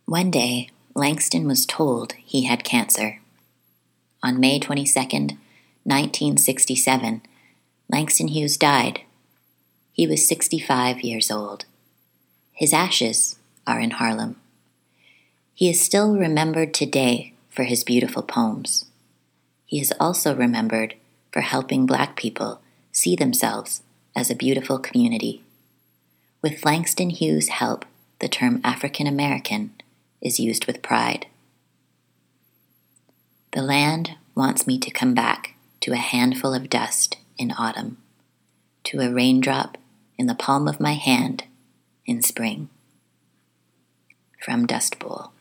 One day, Langston was told he had cancer. On May 22nd, 1967, Langston Hughes died. He was 65 years old. His ashes are in Harlem. He is still remembered today for his beautiful poems. He is also remembered for helping Black people see themselves as a beautiful community. With Langston Hughes' help, the term African American is used with pride. The land wants me to come back to a handful of dust in autumn, to a raindrop in the palm of my hand in spring. From Dust Bowl.